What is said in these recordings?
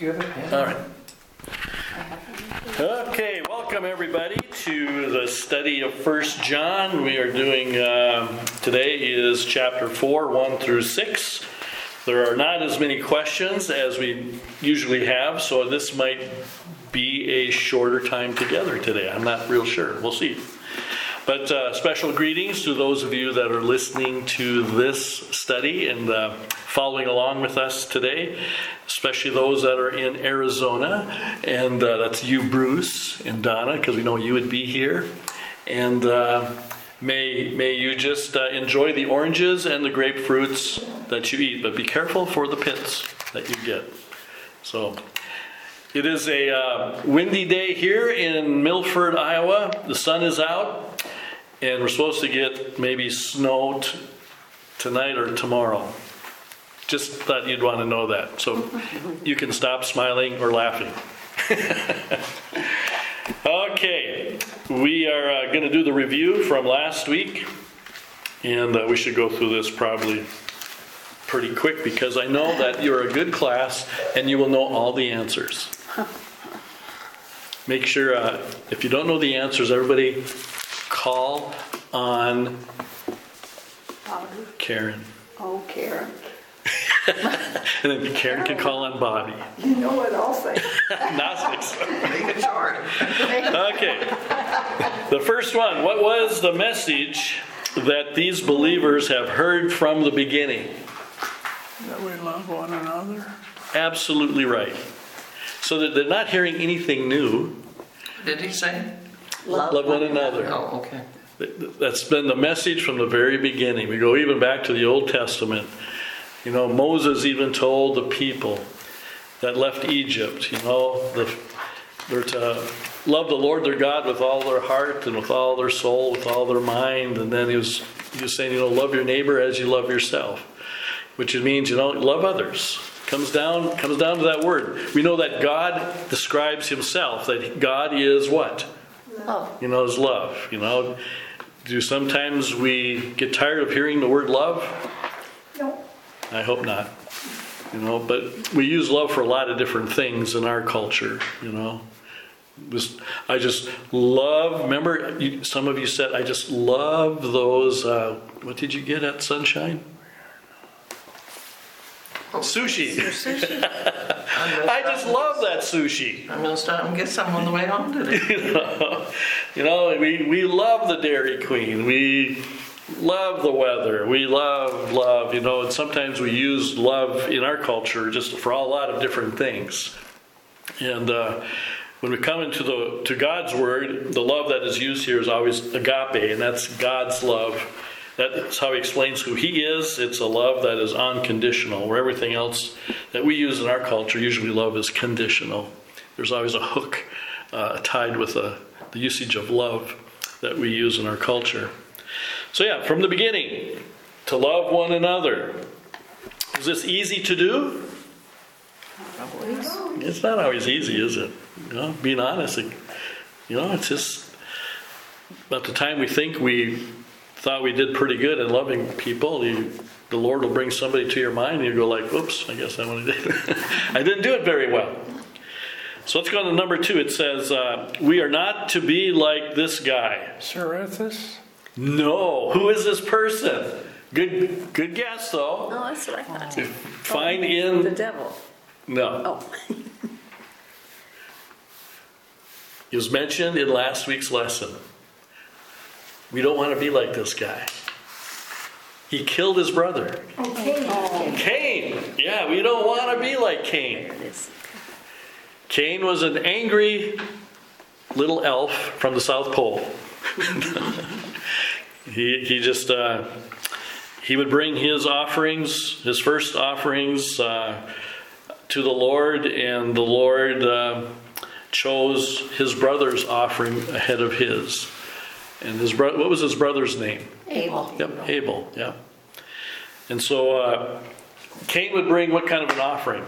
Do you have a pen? All right. Okay, welcome everybody to the study of 1 John. We are doing, today is chapter 4, 1 through 6. There are not as many questions as we usually have, so this might be a shorter time together today. I'm not real sure. We'll see. But special greetings to those of you that are listening to this study and following along with us today, especially those that are in Arizona. And that's you, Bruce and Donna, because we know you would be here. And may you just enjoy the oranges and the grapefruits that you eat, but be careful for the pits that you get. So it is a windy day here in Milford, Iowa. The sun is out. And we're supposed to get maybe snow tonight or tomorrow. Just thought you'd want to know that. So you can stop smiling or laughing. Okay, we are going to do the review from last week. And we should go through this probably pretty quick because I know that you're a good class and you will know all the answers. Make sure, if you don't know the answers, everybody call on Bobby. Karen. Oh, Karen. And then Karen can call on Bobby. You know what I'll say. Gnostics. Make it short. Okay. The first one. What was the message that these believers have heard from the beginning? That we love one another. Absolutely right. So that they're not hearing anything new. Did he say? Love one another. Oh, okay. That's been the message from the very beginning. We go even back to the Old Testament. You know, Moses even told the people that left Egypt, they're to love the Lord their God with all their heart and with all their soul, with all their mind. And then he was saying, love your neighbor as you love yourself, which means, love others. Comes down to that word. We know that God describes himself, that God is what? Love. Is love. Do sometimes we get tired of hearing the word love? No. I hope not. But we use love for a lot of different things in our culture, I just love, remember some of you said, I just love those, what did you get at Sunshine? Sushi. I just love that sushi. I'm going to stop and get some on the way home today. We love the Dairy Queen. We love the weather. We love, and sometimes we use love in our culture just for a lot of different things. And when we come into to God's word, the love that is used here is always agape, and that's God's love. That's how he explains who he is. It's a love that is unconditional, where everything else that we use in our culture, usually love is conditional. There's always a hook tied with the usage of love that we use in our culture. So from the beginning, to love one another. Is this easy to do? It's not always easy, is it? Being honest, it's just about the time we think we thought we did pretty good in loving people, the Lord will bring somebody to your mind and you go like, oops, I guess I didn't do it very well. So let's go to number 2. It says, we are not to be like this guy. Cerinthus? No. Who is this person? Good guess though. No, that's what I thought. Find in... The devil. No. Oh. It was mentioned in last week's lesson. We don't want to be like this guy. He killed his brother. Okay. Cain. Yeah, we don't want to be like Cain. There it is. Cain was an angry little elf from the South Pole. He would bring his offerings, his first offerings, to the Lord, and the Lord chose his brother's offering ahead of his. And what was his brother's name? Abel. Yep, Abel. Yeah. And so Cain would bring what kind of an offering?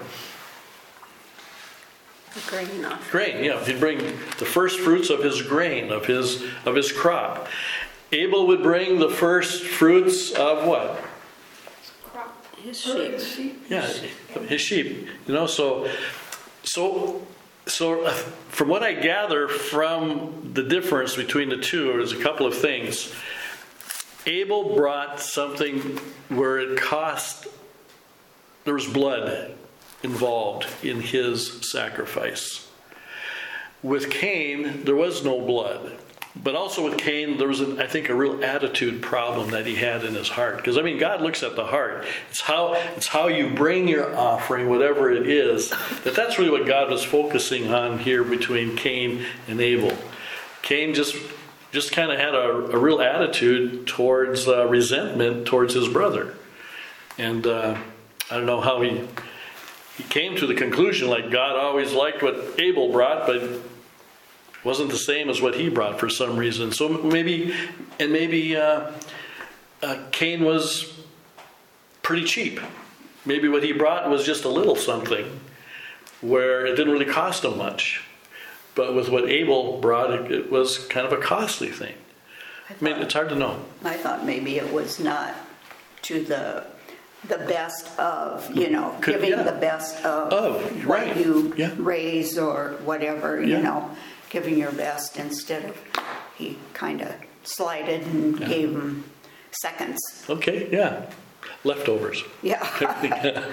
A grain offering. Grain. Yeah, he'd bring the first fruits of his grain, of his crop. Abel would bring the first fruits of what? His sheep. Yeah, his sheep. So So from what I gather from the difference between the two, there's a couple of things. Abel brought something where it cost, there was blood involved in his sacrifice. With Cain, there was no blood. But also with Cain, there was, I think, a real attitude problem that he had in his heart. Because, God looks at the heart. It's how you bring your offering, whatever it is. That's really what God was focusing on here between Cain and Abel. Cain just kind of had a real attitude towards resentment towards his brother. And I don't know how he came to the conclusion, like God always liked what Abel brought, but wasn't the same as what he brought for some reason. So maybe Cain was pretty cheap. Maybe what he brought was just a little something where it didn't really cost him much. But with what Abel brought, it was kind of a costly thing. It's hard to know. I thought maybe it was not to the best of, giving yeah. the best of right. what you Yeah. raise or whatever, Yeah. Giving your best instead of, he kind of slided and gave him seconds. Okay, yeah. Leftovers. Yeah.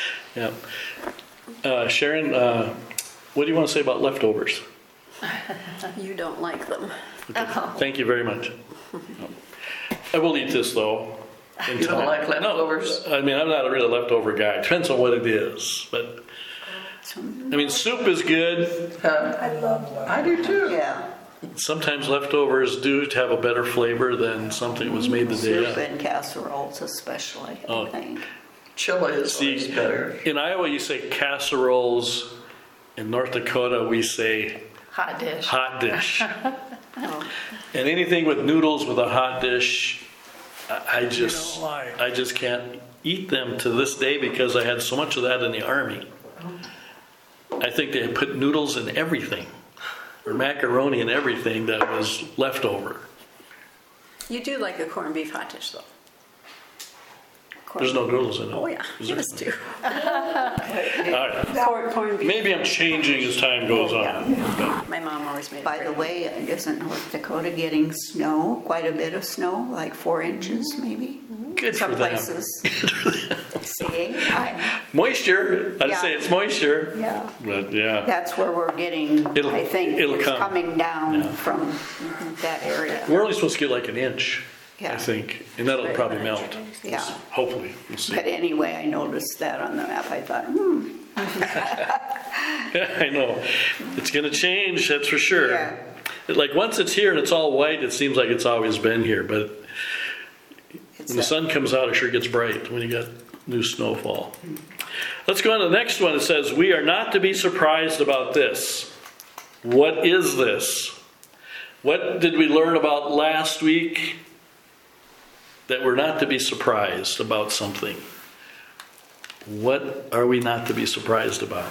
Yeah. Sharon, what do you want to say about leftovers? You don't like them. Okay. Thank you very much. I will eat this, though. You don't like leftovers? No, I'm not a really leftover guy. Depends on what it is. But, soup is good. I do too. Yeah. Sometimes leftovers do have a better flavor than something that was made the day Soup of. and casseroles especially, I think. Chili is always better. In Iowa, you say casseroles. In North Dakota, we say Hot dish. hot dish. Oh. And anything with noodles with a hot dish, I just like. I just can't eat them to this day because I had so much of that in the Army. I think they had put noodles in everything, or macaroni in everything that was left over. You do like a corned beef hot dish, though. There's no noodles in it. Oh, yeah. Is there? Yes, too. All right. Corned beef. Maybe I'm changing as time goes on. My mom always made it. By the way, isn't North Dakota getting snow, quite a bit of snow, like 4 inches maybe? Good for Some them. places. See, Moisture. I'd Yeah. say it's moisture. yeah. But yeah. That's where we're getting, It'll- I think, it'll it's come. coming down Yeah. from that area. We're only supposed to get like an inch, I Yeah. think. And that'll probably melt. Yeah. Hopefully. We'll see. But anyway, I noticed that on the map. I thought, I know. It's going to change, that's for sure. Yeah. Like once it's here and it's all white, it seems like it's always been here. But it's when the sun comes out, it sure gets bright when you got new snowfall. Let's go on to the next one. It says, we are not to be surprised about this. What is this? What did we learn about last week? That we're not to be surprised about something. What are we not to be surprised about?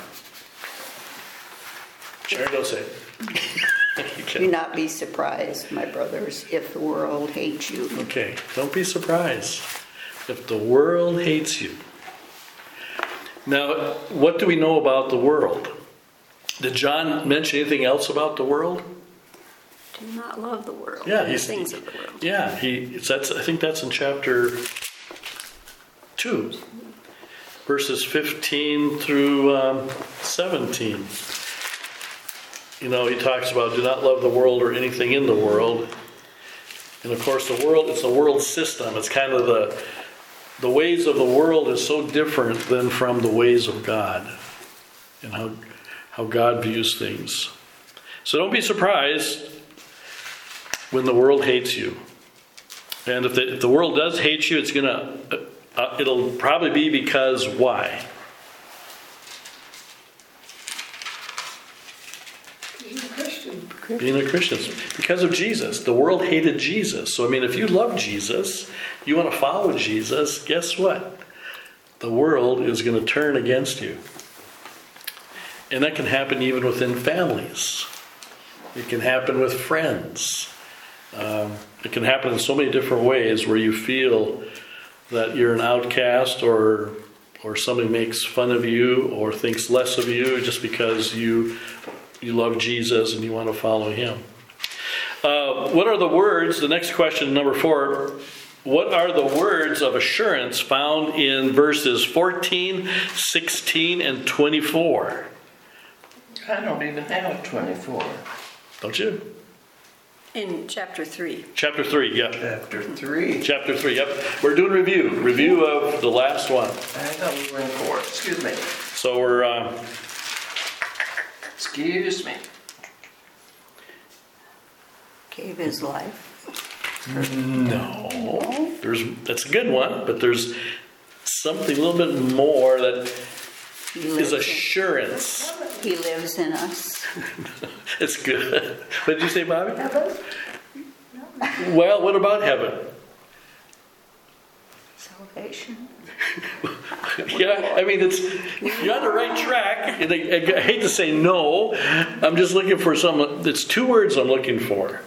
Sharon, don't say it. do not be surprised, my brothers, if the world hates you. Okay, don't be surprised if the world hates you. Now, what do we know about the world? Did John mention anything else about the world? Do not love the world. Yeah, and the he's- things of the world. Yeah, I think that's in chapter 2, verses 15 through 17. He talks about do not love the world or anything in the world. And of course, the world, it's a world system. It's kind of the ways of the world is so different than from the ways of God and how God views things. So don't be surprised when the world hates you. And if the world does hate you, it'll probably be because why? Being a Christian. Because of Jesus. The world hated Jesus. So, if you love Jesus, you want to follow Jesus, guess what? The world is going to turn against you. And that can happen even within families. It can happen with friends. It can happen in so many different ways where you feel that you're an outcast or or somebody makes fun of you or thinks less of you just because you love Jesus and you want to follow him. What are the words? The next question, number 4. What are the words of assurance found in verses 14, 16, and 24? I don't even have 24. Don't you? In chapter 3. Chapter 3, yep. Chapter 3. Chapter 3, yep. We're doing review of the last one. I thought we were in 4. Excuse me. So we're, Excuse me. Gave his life. no. That's a good one, but there's something a little bit more that He is lives, assurance. he lives in us. It's good. What did you say, Bobby? Well, what about heaven? Salvation. Yeah, I mean, you're on the right track. And I hate to say no. I'm just looking for it's 2 words I'm looking for.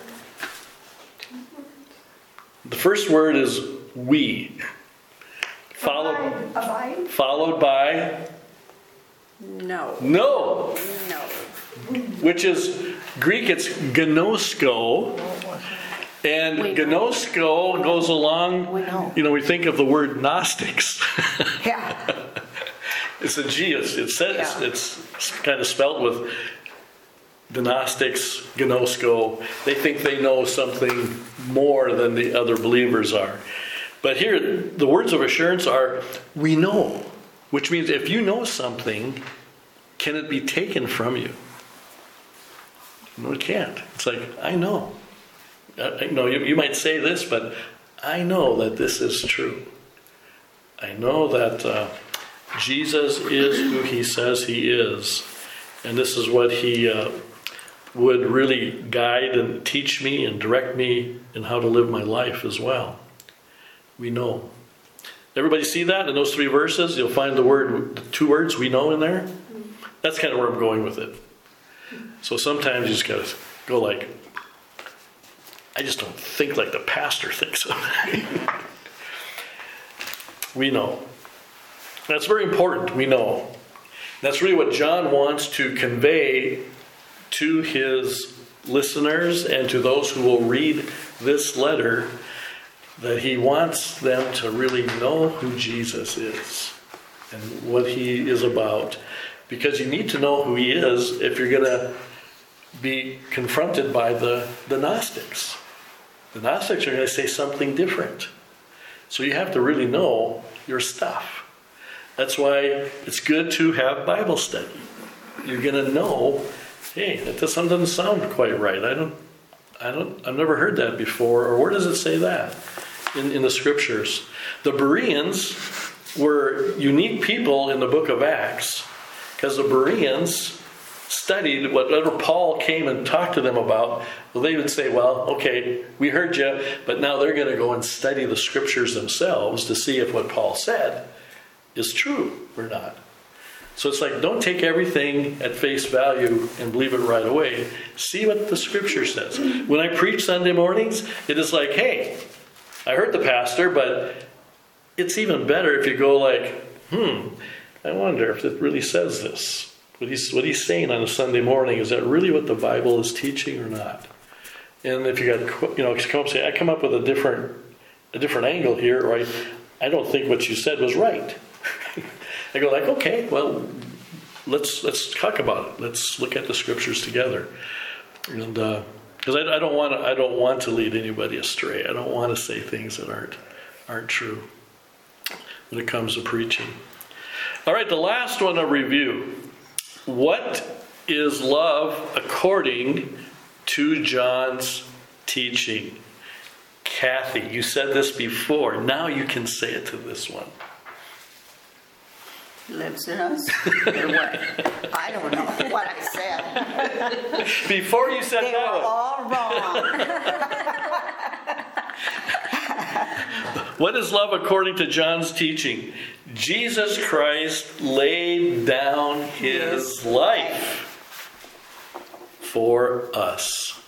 The first word is we. Followed by No. no. No. Which is Greek, it's gnosko. And We know. gnosko goes along, We know. we think of the word Gnostics. Yeah. It's a G, it says, Yeah. it's kind of spelt with the Gnostics, gnosko. They think they know something more than the other believers are. But here, the words of assurance are, we know. Which means if you know something, can it be taken from you? No, it can't. It's like, I know. You might say this, but I know that this is true. I know that Jesus is who he says he is. And this is what he would really guide and teach me and direct me in how to live my life as well. We know. Everybody see that in those 3 verses? You'll find the 2 words, we know, in there. That's kind of where I'm going with it. So sometimes you just got to go like, I just don't think like the pastor thinks of it. We know. That's very important, we know. That's really what John wants to convey to his listeners and to those who will read this letter, that he wants them to really know who Jesus is and what he is about. Because you need to know who he is if you're going to be confronted by the Gnostics. The Gnostics are going to say something different. So you have to really know your stuff. That's why it's good to have Bible study. You're going to know, hey, that doesn't sound quite right. I've never heard that before. Or where does it say that in the scriptures? The Bereans were unique people in the book of Acts, because the Bereans studied whatever Paul came and talked to them about. Well, they would say, well, okay, we heard you, but now they're going to go and study the scriptures themselves to see if what Paul said is true or not. So it's like, don't take everything at face value and believe it right away. See what the scripture says. When I preach Sunday mornings, it is like, hey, I heard the pastor, but it's even better if you go like, I wonder if it really says this. What he's saying on a Sunday morning, is that really what the Bible is teaching or not? And if you got, come up and say, I come up with a different angle here, or I don't think what you said was right. I go like, okay, well, let's talk about it. Let's look at the scriptures together. And because I don't want to lead anybody astray. I don't want to say things that aren't true when it comes to preaching. All right, the last one, a review. What is love according to John's teaching? Kathy, you said this before. Now you can say it to this one. He lives in us? Or what? I don't know what I said. Before you said They that were one. all wrong. What is love according to John's teaching? Jesus Christ laid down his life for us.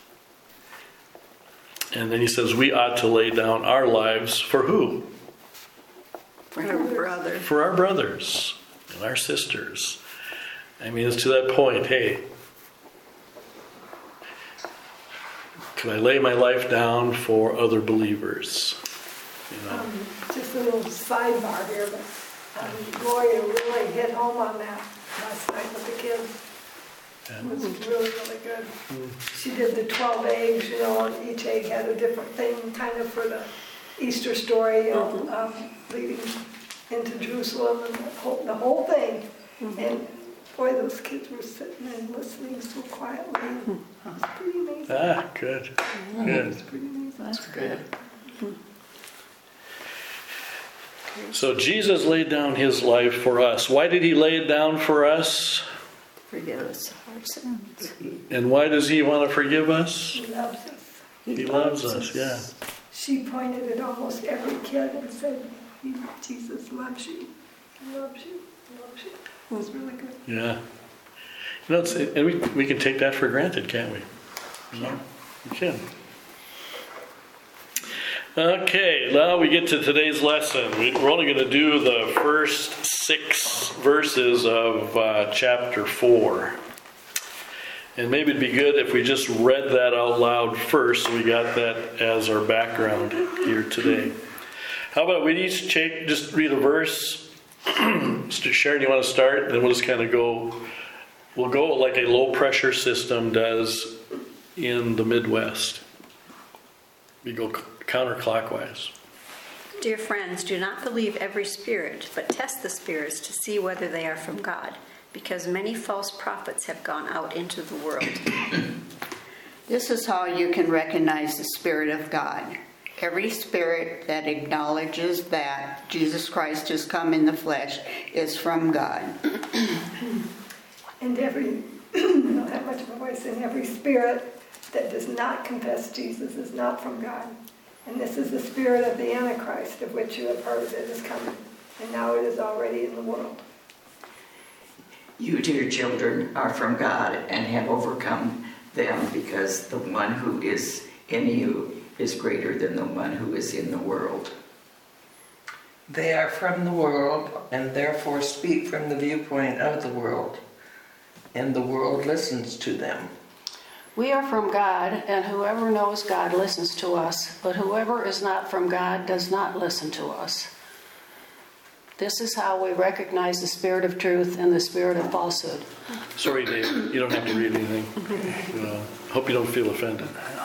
And then he says we ought to lay down our lives for who? Our brother. for our brothers and our sisters. I mean, it's to that point, hey, can I lay my life down for other believers? You know? Just a little sidebar here, but Gloria really hit home on that last night with the kids. It was really, really good. She did the 12 eggs, you know, and each egg had a different thing, kind of for the Easter story, you know, leading into Jerusalem and the whole thing. And boy, those kids were sitting and listening so quietly. It was pretty amazing. Ah, good. It Good. was pretty amazing. That's good. So Jesus laid down his life for us. Why did he lay it down for us? Forgive us our sins. And why does he want to forgive us? He loves us. He loves us, yeah. She pointed at almost every kid and said, Jesus loves you. He loves you. He loves you. It was really good. Yeah. You know, and we can take that for granted, can't we? You know? We can. Okay, now we get to today's lesson. We're only going to do the first 6 verses of chapter 4. And maybe it'd be good if we just read that out loud first, so we got that as our background here today. How about we each just read a verse? Sharon, you want to start? Then we'll just kind of we'll go like a low pressure system does in the Midwest. We go counterclockwise. Dear friends, do not believe every spirit, but test the spirits to see whether they are from God, because many false prophets have gone out into the world. This is how you can recognize the Spirit of God. Every spirit that acknowledges that Jesus Christ has come in the flesh is from God. And every, I don't have much of a voice, and every spirit that does not confess Jesus is not from God. And this is the spirit of the Antichrist, of which you have heard that is coming. And now it is already in the world. You, dear children, are from God and have overcome them, because the one who is in you is greater than the one who is in the world. They are from the world and therefore speak from the viewpoint of the world, and the world listens to them. We are from God, and whoever knows God listens to us, but whoever is not from God does not listen to us. This is how we recognize the spirit of truth and the spirit of falsehood. Sorry, Dave, you don't have to read anything. Hope you don't feel offended.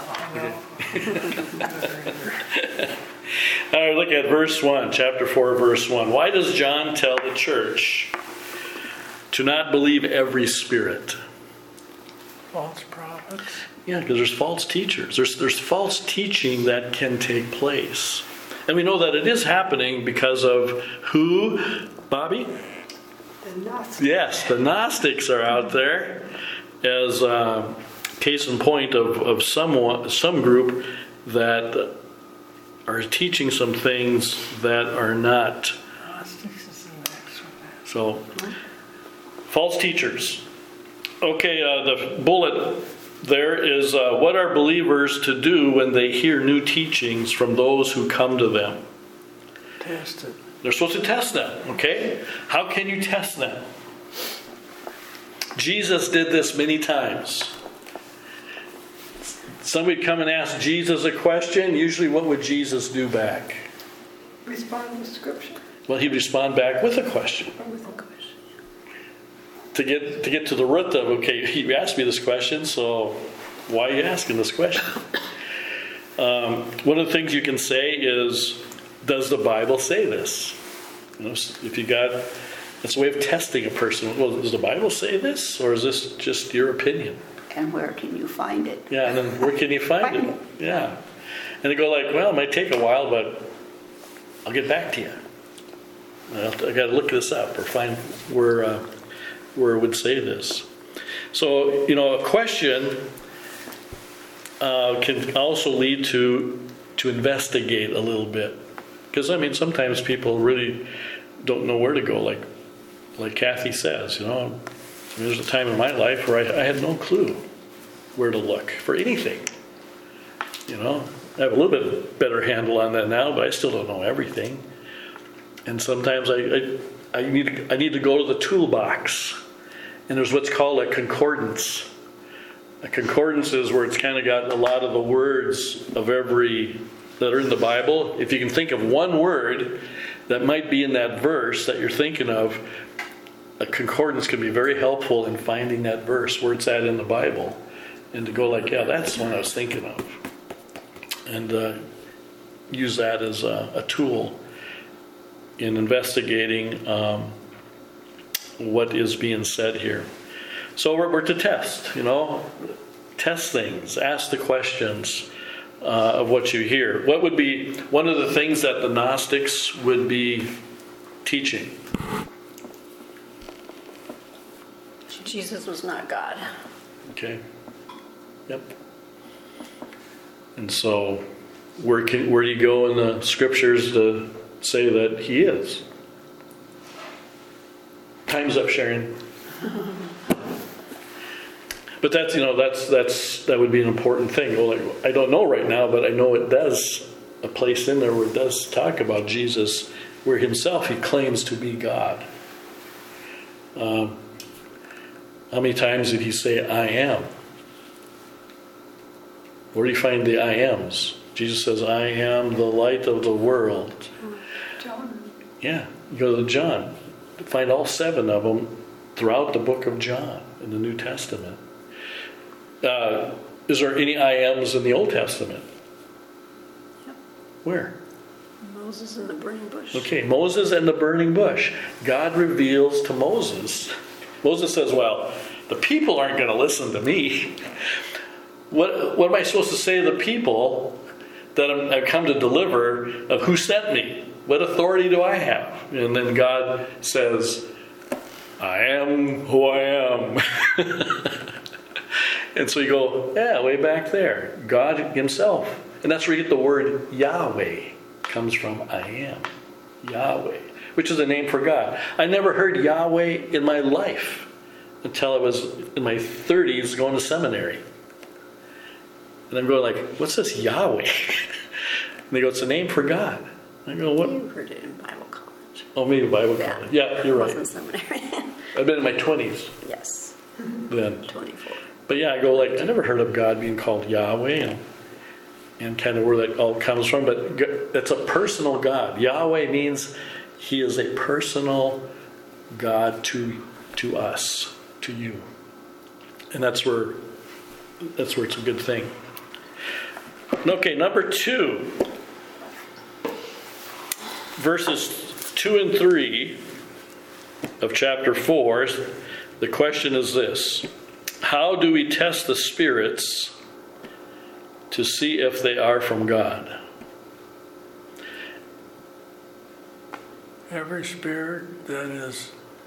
All right, look at verse 1, chapter 4, verse 1. Why does John tell the church to not believe every spirit? False prophets. Yeah, because there's false teachers. There's false teaching that can take place. And we know that it is happening because of who, Bobby? The Gnostics. Yes, the Gnostics are out there as case in point of some group that are teaching some things that are not. Gnostics is the next one. So, false teachers. Okay, the bullet there is what are believers to do when they hear new teachings from those who come to them? Test it. They're supposed to test them, okay? How can you test them? Jesus did this many times. Somebody come and ask Jesus a question. Usually what would Jesus do back? Respond with scripture. Well, he'd respond back with a question. Or with a question. To get to the root of, okay, you asked me this question, so why are you asking this question? One of the things you can say is, does the Bible say this? You know, if you got, that's a way of testing a person. Well, does the Bible say this, or is this just your opinion? And where can you find it? Yeah, and then where can you find it? Yeah. And they go like, well, it might take a while, but I'll get back to you. I got to look this up or find where it would say this. So, a question can also lead to investigate a little bit. Because, sometimes people really don't know where to go, like Kathy says, there's a time in my life where I had no clue where to look for anything. I have a little bit better handle on that now, but I still don't know everything. And sometimes I need to go to the toolbox. And there's what's called a concordance. A concordance is where it's kind of got a lot of the words of every that are in the Bible. If you can think of one word that might be in that verse that you're thinking of, a concordance can be very helpful in finding that verse where it's at in the Bible. And to go like, yeah, that's the one I was thinking of. And use that as a tool in investigating what is being said here. So we're to test, test things, ask the questions of what you hear. What would be one of the things that the Gnostics would be teaching? Jesus was not God. Okay. Yep. And so where do you go in the scriptures to say that he is? Time's up, Sharon. But that would be an important thing. Well, I don't know right now, but I know it does a place in there where it does talk about Jesus, where himself he claims to be God. How many times did he say, I am? Where do you find the I ams? Jesus says, I am the light of the world. John. Yeah, you go to John. Find all 7 of them throughout the book of John in the New Testament. Is there any I ams in the Old Testament? Yep. Where? Moses and the burning bush. Okay, Moses and the burning bush. God reveals to Moses. Moses says, well, the people aren't going to listen to me. What am I supposed to say to the people that I've come to deliver of who sent me? What authority do I have? And then God says, I am who I am. And so you go, yeah, way back there. God himself. And that's where you get the word Yahweh. Comes from I am. Yahweh. Which is a name for God. I never heard Yahweh in my life until I was in my 30s going to seminary. And I'm going like, what's this Yahweh? And they go, it's a name for God. I go, what? You heard it in Bible college. Oh, maybe Bible college. Yeah, you're right. It wasn't seminary. I've been in my 20s Yes. then. 24. But yeah, I go like, I never heard of God being called Yahweh and kind of where that all comes from. But it's a personal God. Yahweh means he is a personal God to us, to you. And that's where it's a good thing. Okay, number 2. Verses 2 and 3 of chapter 4, the question is this: how do we test the spirits to see if they are from God? Every spirit that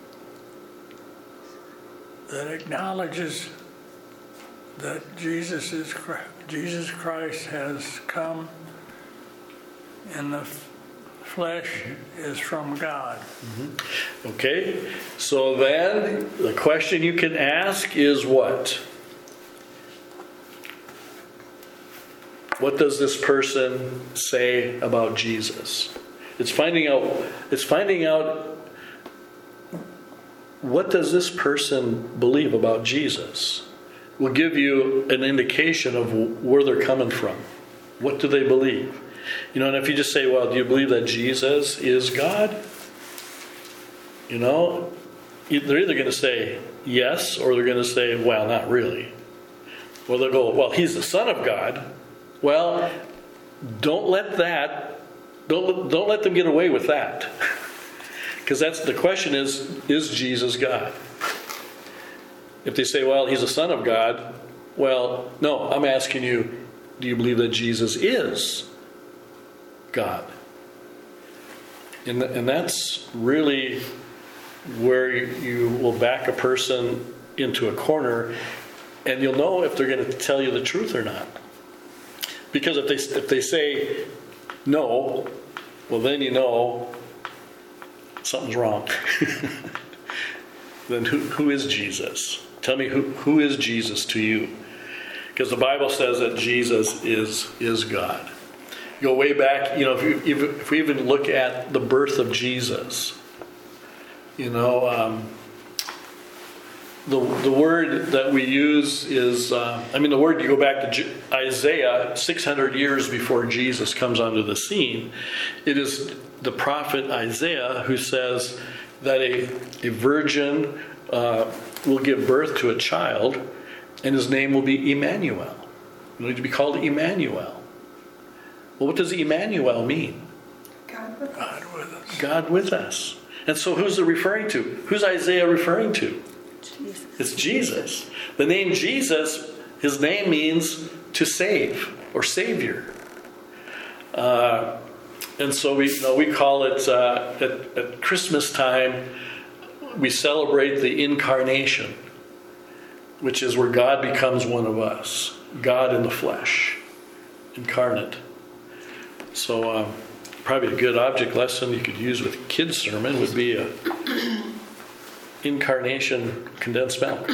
acknowledges that Jesus Christ has come in the flesh is from God. Mm-hmm. Okay, so then the question you can ask is what? What does this person say about Jesus? It's finding out what does this person believe about Jesus? Will give you an indication of where they're coming from. What do they believe? And if you just say, well, do you believe that Jesus is God? They're either going to say yes, or they're going to say, well, not really. Or they'll go, well, he's the Son of God. Well, don't let them get away with that. Because that's the question is Jesus God? If they say, well, he's the Son of God, well, no, I'm asking you, do you believe that Jesus is God? And that's really where you will back a person into a corner, and you'll know if they're going to tell you the truth or not. Because if they say no, well, then you know something's wrong. Then who is Jesus? Tell me who is Jesus to you? Because the Bible says that Jesus is God. go way back, if we even look at the birth of Jesus, the word that we use is, the word, you go back to Isaiah 600 years before Jesus comes onto the scene. It is the prophet Isaiah who says that a virgin will give birth to a child, and his name will be Emmanuel. He'll need to be called Emmanuel. Well, what does Emmanuel mean? God with us. God with us. And so who's it referring to? Who's Isaiah referring to? Jesus. It's Jesus. The name Jesus, his name means to save or Savior. And so we call it, at Christmas time, we celebrate the incarnation, which is where God becomes one of us. God in the flesh, incarnate. So probably a good object lesson you could use with a kid's sermon would be a incarnation condensed milk.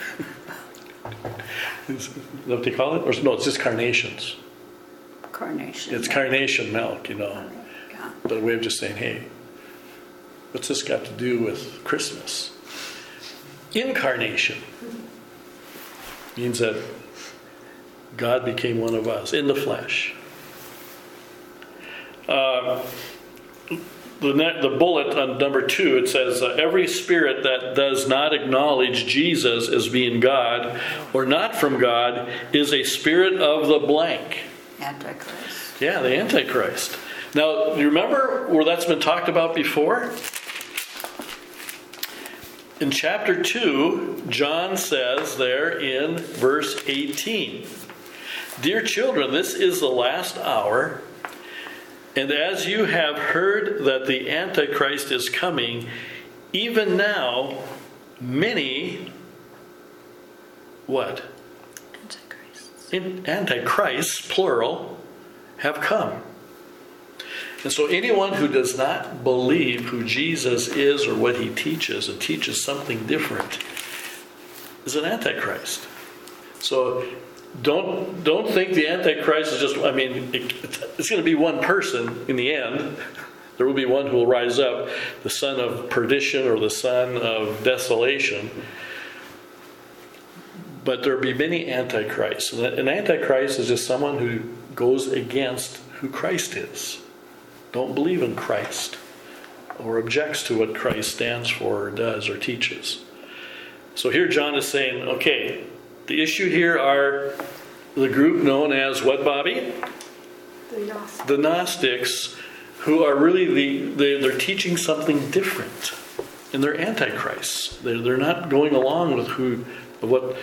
Is that what they call it? Or no, it's just carnations. Carnation. It's carnation milk, Yeah. But a way of just saying, hey, what's this got to do with Christmas? Incarnation means that God became one of us in the flesh. The bullet on number 2, it says, every spirit that does not acknowledge Jesus as being God or not from God is a spirit of the blank. Antichrist. Yeah, the Antichrist. Now, you remember where that's been talked about before? In chapter 2, John says there in verse 18, "Dear children, this is the last hour, and as you have heard that the Antichrist is coming, even now many," what? Antichrists, plural, have come. And so anyone who does not believe who Jesus is or what he teaches and teaches something different is an Antichrist. So don't think the Antichrist is just, it's going to be one person in the end. There will be one who will rise up, the son of perdition or the son of desolation. But there will be many Antichrists. An Antichrist is just someone who goes against who Christ is. Don't believe in Christ or objects to what Christ stands for or does or teaches. So here John is saying, okay, the issue here are the group known as what, Bobby? The Gnostics. The Gnostics, who are really they're teaching something different, and they're antichrists. They're not going along with what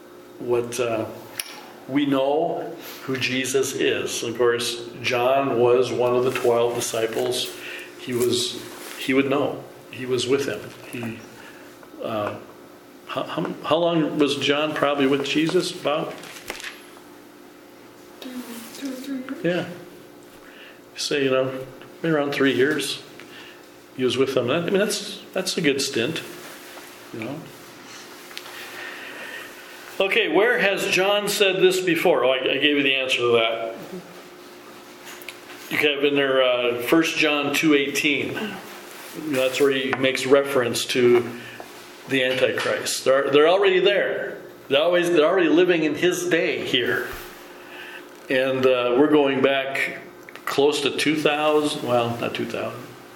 we know who Jesus is. Of course, John was one of the 12 disciples. He would know. He was with him. How long was John probably with Jesus? About 2 or 3 years. Yeah. Say, around 3 years. He was with them. That's a good stint. Okay, where has John said this before? Oh, I gave you the answer to that. You have in there 1 John 2:18. That's where he makes reference to the Antichrist. They're already there. They're already living in his day here. And we're going back close to 2,000, well, not 2,000,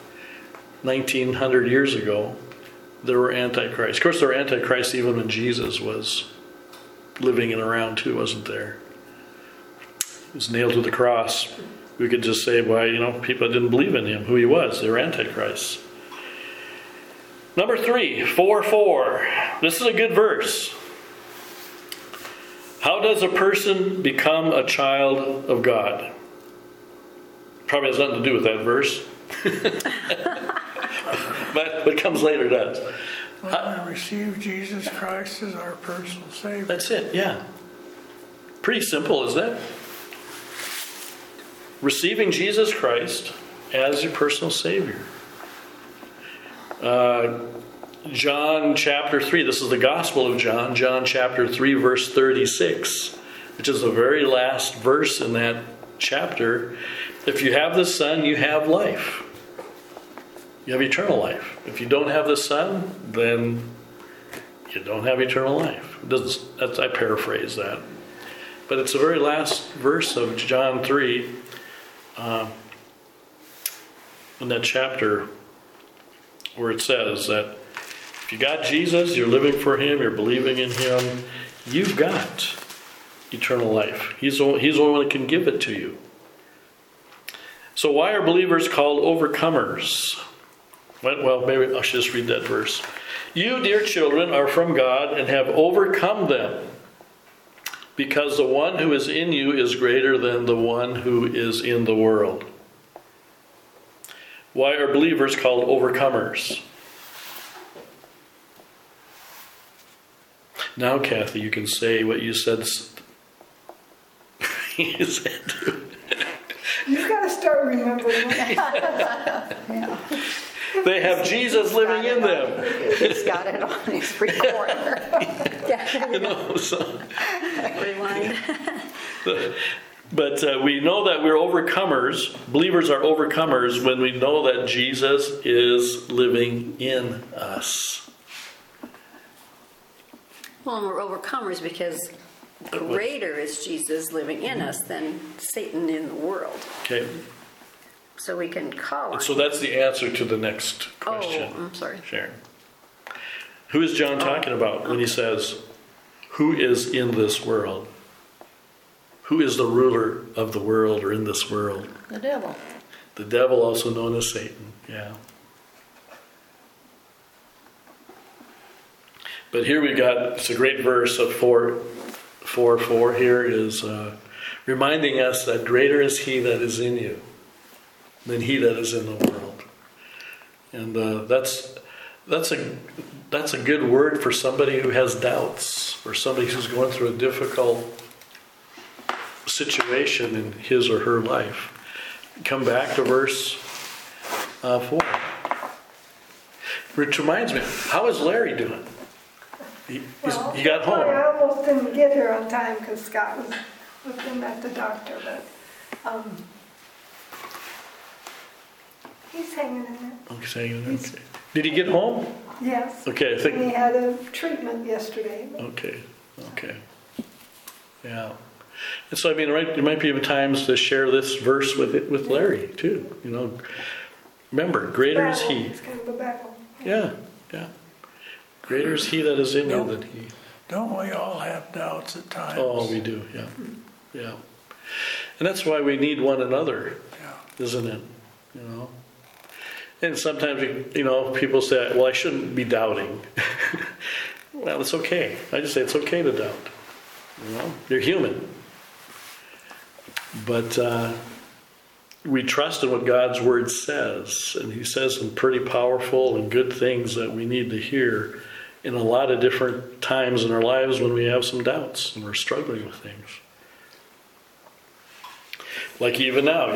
1,900 years ago. There were Antichrists. Of course, there were Antichrists even when Jesus was living and around too, wasn't there? He was nailed to the cross. We could just say, well, people didn't believe in him, who he was. They were Antichrists. Number 3, 4:4. This is a good verse. How does a person become a child of God? Probably has nothing to do with that verse. But what comes later does. When we receive Jesus Christ as our personal Savior. That's it, yeah. Pretty simple, isn't it? Receiving Jesus Christ as your personal Savior. John chapter 3, this is the Gospel of John, John chapter 3, verse 36, which is the very last verse in that chapter. If you have the Son, you have life. You have eternal life. If you don't have the Son, then you don't have eternal life. I paraphrase that. But it's the very last verse of John 3, in that chapter, where it says that if you got Jesus, you're living for Him, you're believing in Him, you've got eternal life. He's the only one that can give it to you. So why are believers called overcomers? Well, maybe I should just read that verse. You, dear children, are from God and have overcome them, because the one who is in you is greater than the one who is in the world. Why are believers called overcomers? Now, Kathy, you can say what you said. You said too. You've got to start remembering that. Yeah. They have Jesus living in them. He's got it on his recorder. You know, so. Rewind. But we know that we're overcomers. Believers are overcomers when we know that Jesus is living in us. Well, and we're overcomers because greater is Jesus living in us than Satan in the world. Okay. So we can call on So that's the answer to the next question. Oh, I'm sorry. Sharon. Who is John talking about when he says, who is in this world? Who is the ruler of the world or in this world? The devil. The devil, also known as Satan. Yeah. But here we got, it's a great verse of 4:4 here is reminding us that greater is He that is in you than he that is in the world. And that's a good word for somebody who has doubts, or somebody who's going through a difficult situation in his or her life. Come back to verse 4. Which reminds me, how is Larry doing? He got home. I almost didn't get here on time because Scott was with him at the doctor, but he's hanging in there. Okay. Did he get home? Yes. Okay, I think. And he had a treatment yesterday. Okay. Yeah. And so, I mean, there might be even times to share this verse with Larry, too. You know, remember, greater is He. It's kind of a battle. Yeah. Greater is He that is in you than he. Don't we all have doubts at times? Oh, we do, yeah. And that's why we need one another, isn't it? You know? And sometimes, people say, well, I shouldn't be doubting. Well, it's okay. I just say it's okay to doubt. You know? You're human. But we trust in what God's Word says. And He says some pretty powerful and good things that we need to hear in a lot of different times in our lives when we have some doubts and we're struggling with things. Like even now,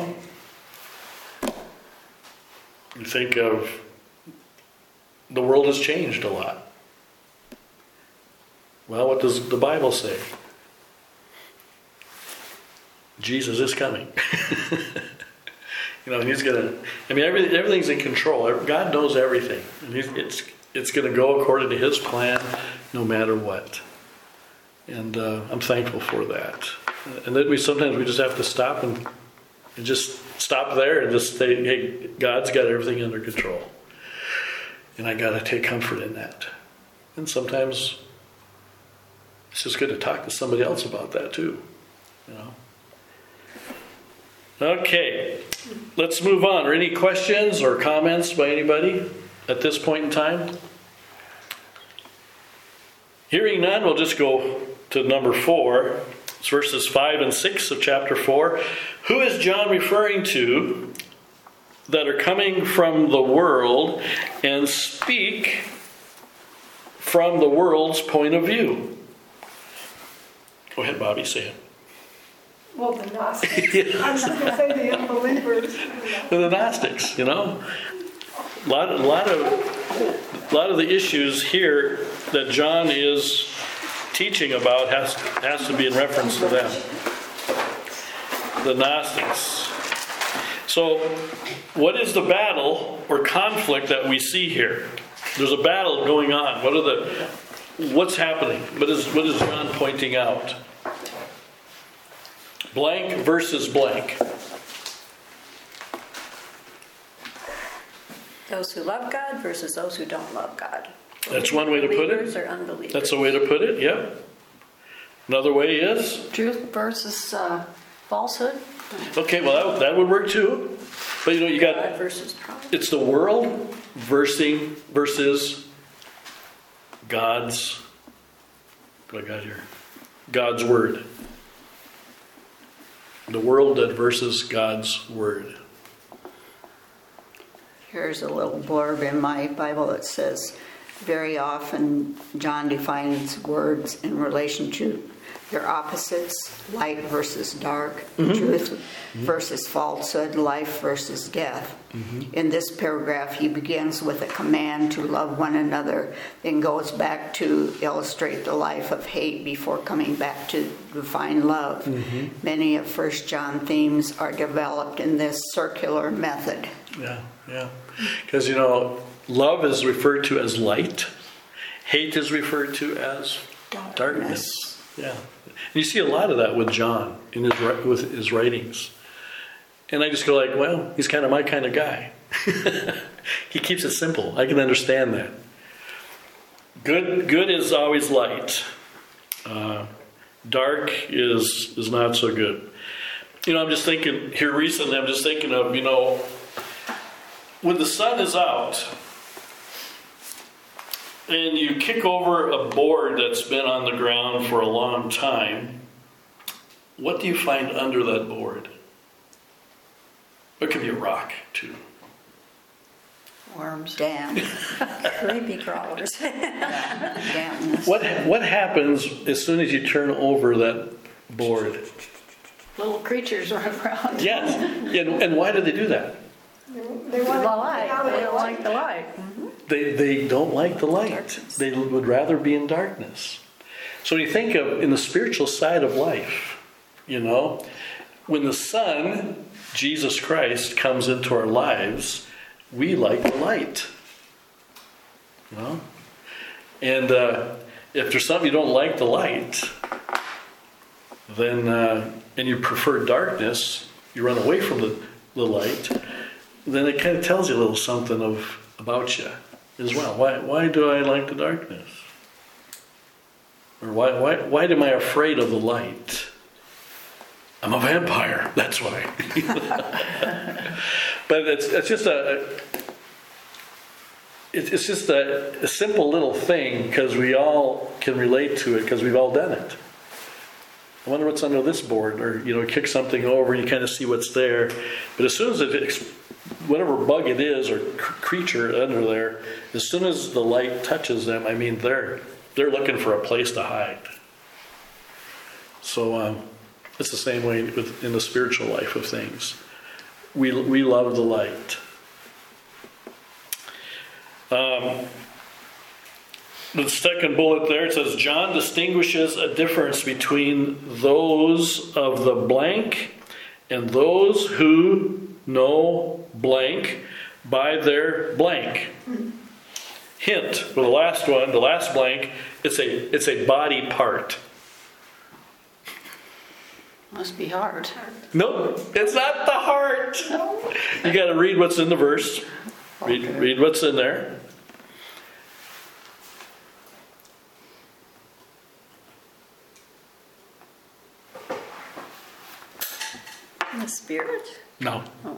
you think of the world has changed a lot. Well, what does the Bible say? Jesus is coming. He's going to, everything's in control. God knows everything. And it's going to go according to His plan no matter what. And I'm thankful for that. And then sometimes we just have to stop and just stop there and just say, hey, God's got everything under control. And I got to take comfort in that. And sometimes it's just good to talk to somebody else about that too. Okay, let's move on. Are any questions or comments by anybody at this point in time? Hearing none, we'll just go to number 4. It's verses 5 and 6 of chapter 4. Who is John referring to that are coming from the world and speak from the world's point of view? Go ahead, Bobby, say it. Well, the Gnostics. Yes. I was going to say the unbelievers. The Gnostics, A lot of the issues here that John is teaching about has to be in reference to them. The Gnostics. So, what is the battle or conflict that we see here? There's a battle going on. What's happening? What is John pointing out? Blank versus blank. Those who love God versus those who don't love God. That's one way to put it. Believers or unbelievers. That's a way to put it, yep. Another way is? Truth versus falsehood. Okay, well, that would work too. But you God got, versus pride. it's the world versus God's, what I got here? God's Word. The world that versus God's Word. Here's a little blurb in my Bible that says, very often John defines words in relation to their opposites, light versus dark, truth versus falsehood, life versus death. In this paragraph, he begins with a command to love one another, then goes back to illustrate the life of hate before coming back to define love. Many of 1 John themes are developed in this circular method. Yeah. Because, love is referred to as light. Hate is referred to as darkness. Yeah. And you see a lot of that with John with his writings. And I just go like, well, he's kind of my kind of guy. He keeps it simple. I can understand that. Good is always light. Dark is not so good. I'm just thinking here recently, of, when the sun is out and you kick over a board that's been on the ground for a long time, what do you find under that board? It could be a rock, too. Worms. Damp. Creepy crawlers. Dampness. What happens as soon as you turn over that board? Little creatures run around. Yes. And why do they do that? They want The light. They don't like the light. They don't like the light. They would rather be in darkness. So when you think of in the spiritual side of life, when the Son, Jesus Christ, comes into our lives, we like the light. And if there's something you don't like the light, then and you prefer darkness, you run away from the light, then it kind of tells you a little something about you as well. Why do I like the darkness? Or why am I afraid of the light? I'm a vampire. That's why. But it's just it's just a simple little thing, because we all can relate to it, because we've all done it. I wonder what's under this board, or kick something over and you kind of see what's there. But as soon as whatever bug it is or creature under there, as soon as the light touches them, they're looking for a place to hide. So it's the same way in the spiritual life of things. We love the light. The second bullet there, it says, John distinguishes a difference between those of the blank and those who know blank by their blank. Hint, for the last one, the last blank, it's a body part. Must be hard. No, it's not the heart. You got to read what's in the verse. Read what's in there. The Spirit? No. Oh.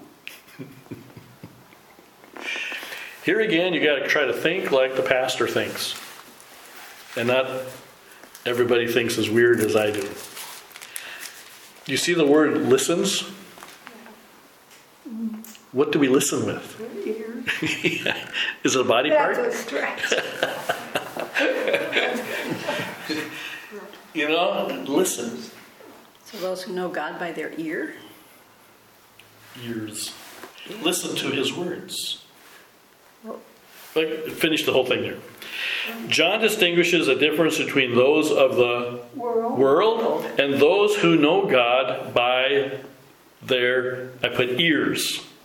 Here again, you got to try to think like the pastor thinks. And not everybody thinks as weird as I do. You see the word listens? What do we listen with? Is it a body part? That's a stretch. Listen. So those who know God by their ear? Ears. Listen to his words. Finish the whole thing there. John distinguishes a difference between those of the world and those who know God by their, I put ears.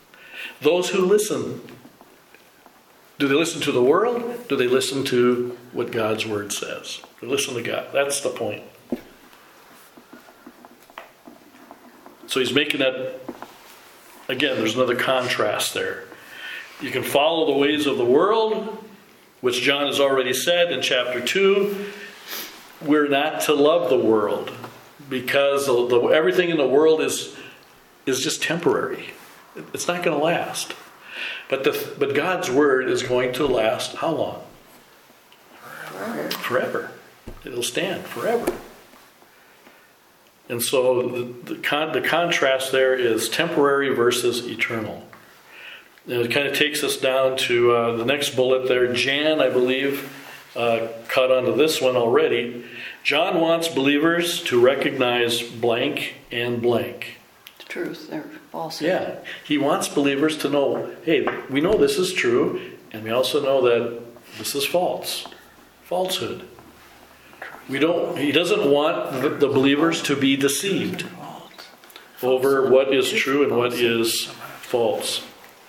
Those who listen, do they listen to the world? Do they listen to what God's word says? They listen to God. That's the point. So he's making that, again, there's another contrast there. You can follow the ways of the world, which John has already said in chapter 2. We're not to love the world because everything in the world is just temporary. It's not going to last. But God's word is going to last how long? Forever. It'll stand forever. And so the contrast there is temporary versus eternal. And it kind of takes us down to the next bullet there. Jan, I believe, caught onto this one already. John wants believers to recognize blank and blank. Truth or falsehood. Yeah, he wants believers to know, hey, we know this is true, and we also know that this is false. Falsehood. He doesn't want the believers to be deceived over what is true and what is false.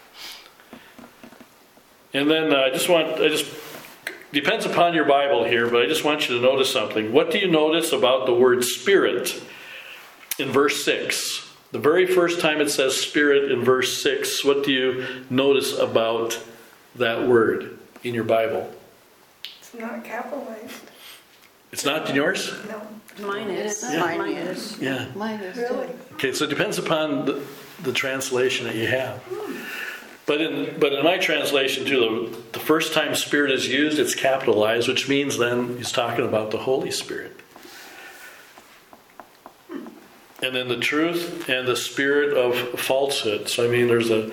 And then depends upon your Bible here, but I just want you to notice something. What do you notice about the word spirit in verse 6? The very first time it says spirit in verse 6, what do you notice about that word in your Bible? It's not capitalized. It's not in yours? No. Mine is. Yeah. Mine is. Yeah. Mine is Really? too. Okay, so it depends upon the translation that you have. But in my translation too, the first time spirit is used, it's capitalized, which means then he's talking about the Holy Spirit. And then the truth and the spirit of falsehood. So I mean,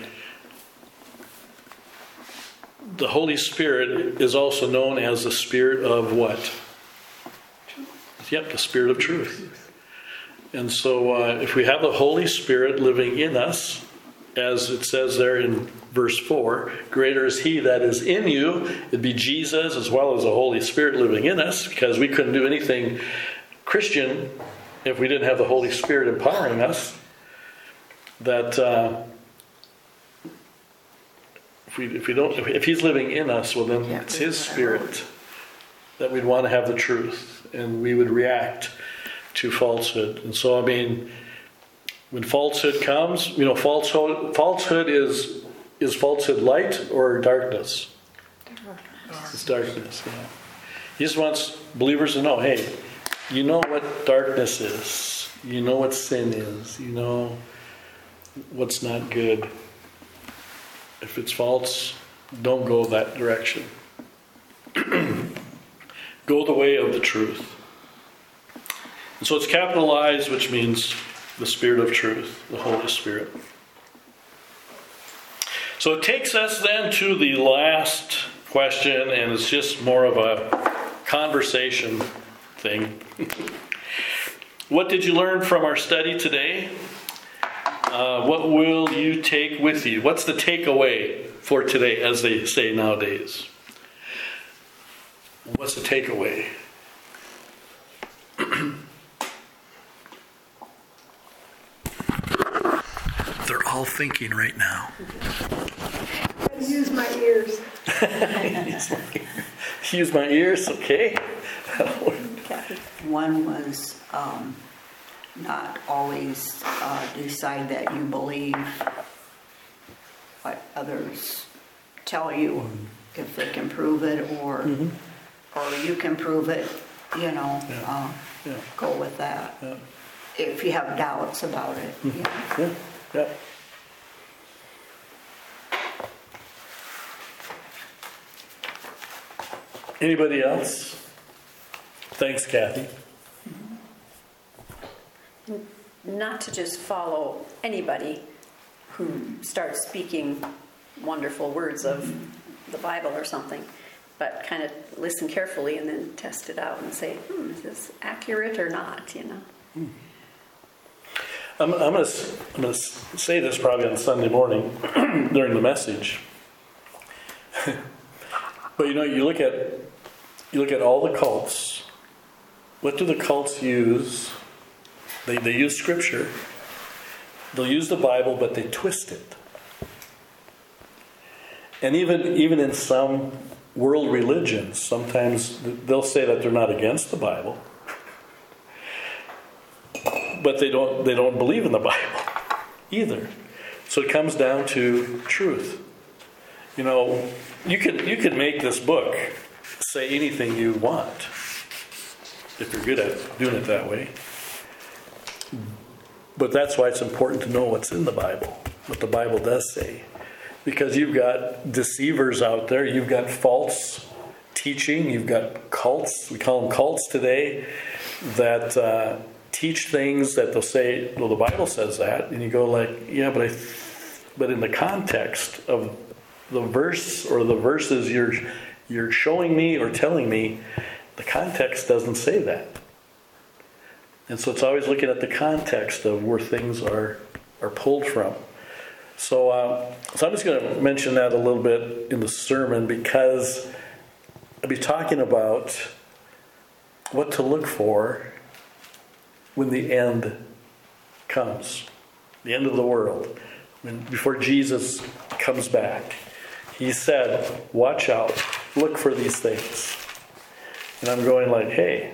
the Holy Spirit is also known as the spirit of what? Yep, the spirit of truth. And so if we have the Holy Spirit living in us, as it says there in verse 4, greater is he that is in you. It'd be Jesus as well as the Holy Spirit living in us, because we couldn't do anything Christian if we didn't have the Holy Spirit empowering us. That if he's living in us, well then it's his Spirit that we'd want to have the truth, and we would react to falsehood. And so I mean, when falsehood comes, falsehood is falsehood light or darkness? It's darkness, yeah. He just wants believers to know, hey, you know what darkness is. You know what sin is. You know what's not good. If it's false, don't go that direction. Go the way of the truth. And so it's capitalized, which means the Spirit of truth, the Holy Spirit. So it takes us then to the last question, and it's just more of a conversation thing. What did you learn from our study today? What will you take with you? What's the takeaway for today, as they say nowadays? What's the takeaway? They're all thinking right now. I use my ears. Use my ears, okay? One was not always decide that you believe what others tell you, if they can prove it, or you can prove it, go with that. Yeah. If you have doubts about it. Yeah. Anybody else? Thanks, Kathy. Not to just follow anybody who starts speaking wonderful words of the Bible or something, but kind of listen carefully and then test it out and say, is this accurate or not, I'm going to say this probably on Sunday morning during the message. But you look at all the cults. What do the cults use? They use Scripture. They'll use the Bible, but they twist it. And even in some world religions, sometimes they'll say that they're not against the Bible, but they don't believe in the Bible either. So it comes down to truth. You know, you could make this book say anything you want if you're good at doing it that way. But that's why it's important to know what's in the Bible, what the Bible does say. Because you've got deceivers out there, you've got false teaching, you've got cults, we call them cults today, that teach things that they'll say, well, the Bible says that, and you go like, yeah, but in the context of the verse or the verses you're showing me or telling me, the context doesn't say that. And so it's always looking at the context of where things are pulled from. So I'm just going to mention that a little bit in the sermon, because I'll be talking about what to look for when the end comes, the end of the world, before Jesus comes back. He said, watch out, look for these things. And I'm going like, hey,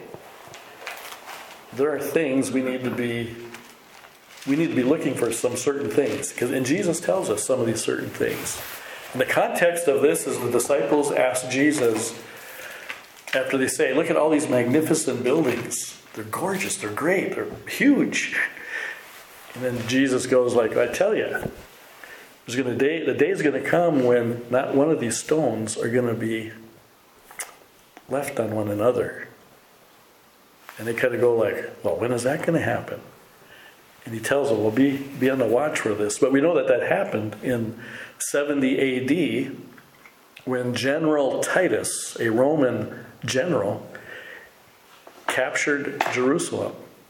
there are things we need to be looking for, some certain things. And Jesus tells us some of these certain things. And the context of this is the disciples ask Jesus, after they say, look at all these magnificent buildings. They're gorgeous, they're great, they're huge. And then Jesus goes like, I tell you, the day is going to come when not one of these stones are going to be left on one another. And they kind of go like, well, when is that going to happen? And he tells them, well, be on the watch for this. But we know that happened in 70 AD when General Titus, a Roman general, captured Jerusalem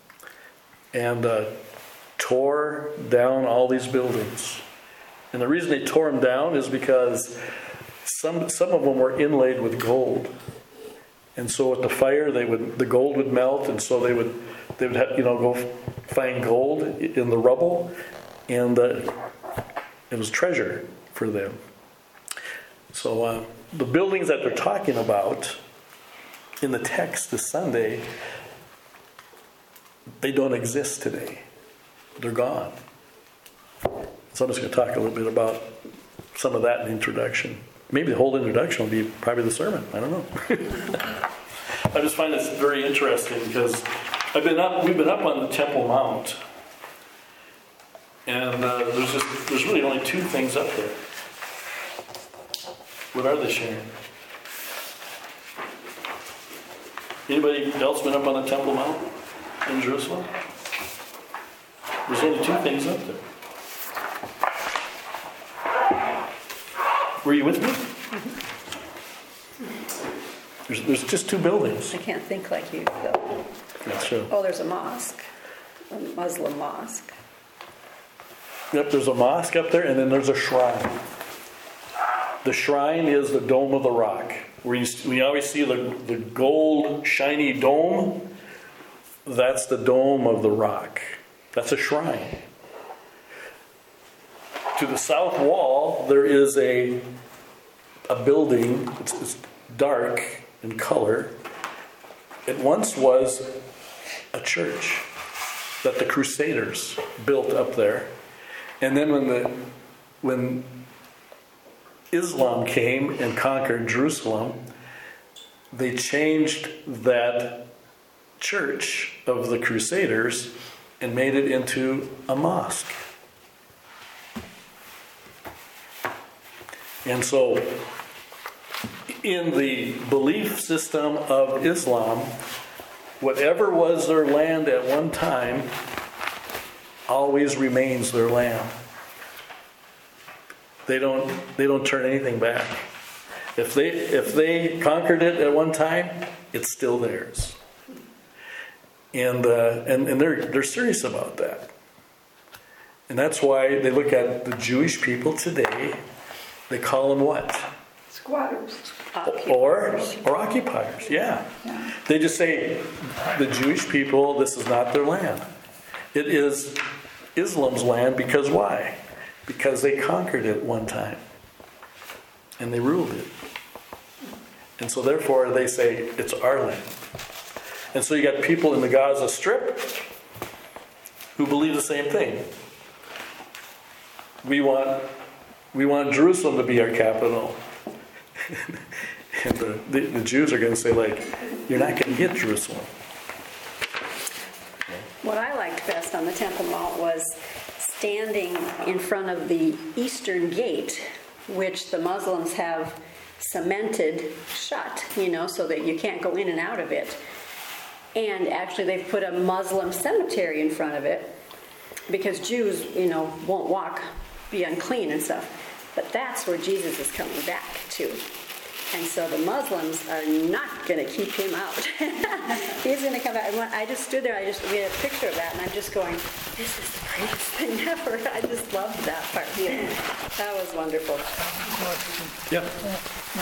and tore down all these buildings. And the reason they tore them down is because some of them were inlaid with gold. And so with the fire, the gold would melt, and so they would have, go find gold in the rubble, and it was treasure for them. So the buildings that they're talking about in the text this Sunday, they don't exist today. They're gone. So I'm just going to talk a little bit about some of that in the introduction. Maybe the whole introduction will be probably the sermon. I don't know. I just find this very interesting because we've been up on the Temple Mount, and there's really only two things up there. What are they, Sharon? Anybody else been up on the Temple Mount in Jerusalem? There's only two things up there. Were you with me? There's just two buildings. I can't think like you, though. That's true. Oh, there's a mosque, a Muslim mosque. Yep, there's a mosque up there, and then there's a shrine. The shrine is the Dome of the Rock. Where we always see the gold, shiny dome. That's the Dome of the Rock. That's a shrine. To the south wall, there is a building. It's dark in color. It once was a church that the Crusaders built up there. And then when Islam came and conquered Jerusalem, they changed that church of the Crusaders and made it into a mosque. And so, in the belief system of Islam, whatever was their land at one time always remains their land. They don't turn anything back. If they conquered it at one time, it's still theirs. And they're serious about that. And that's why they look at the Jewish people today. They call them what? Squatters. Or occupiers, yeah. They just say, the Jewish people, this is not their land. It is Islam's land, because why? Because they conquered it one time. and they ruled it. And so therefore they say, it's our land. And so you got people in the Gaza Strip who believe the same thing. We want Jerusalem to be our capital. And the Jews are going to say, like, you're not going to get Jerusalem. What I liked best on the Temple Mount was standing in front of the eastern gate, which the Muslims have cemented shut, so that you can't go in and out of it. And actually they've put a Muslim cemetery in front of it because Jews, won't be unclean and stuff. But that's where Jesus is coming back to. And so the Muslims are not going to keep him out. He's going to come back. And when I just stood there, we had a picture of that, and I'm just going, this is the greatest thing ever. I just loved that part. That was wonderful. Yeah.